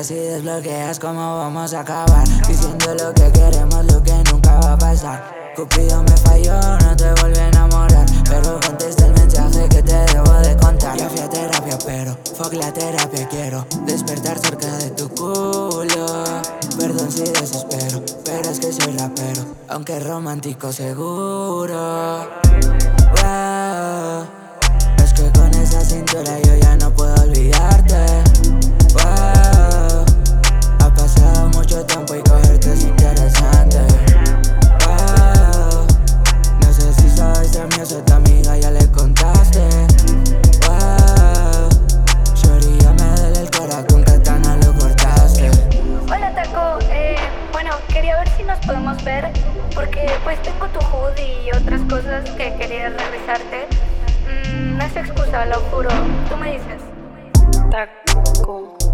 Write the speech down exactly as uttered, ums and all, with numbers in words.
llegas y desbloqueas cómo vamos a acabar, diciendo lo que queremos, lo que nunca va a pasar. Cupido me falló, no te volví a enamorar, pero contesta el mensaje que te debo de contar. Ya fui a terapia, pero fuck la terapia, quiero despertar cerca de tu culo. Perdón si desespero, pero es que soy rapero, aunque romántico seguro. Wow. Es que con esa cintura yo ya no puedo olvidarte. Wow. Ha pasado mucho tiempo y cogerte es interesante. Wow. No sé si sabes ser mío, soy tu amiga, ya le contaste. Wow. Shorty, ya me duele el corazón, con katana lo cortaste. Hola Taco, eh, bueno, quería ver si nos podemos ver, porque pues tengo tu hoodie y otras cosas que quería regresarte. Mm, no es excusa, lo juro, tú me dices. Taco.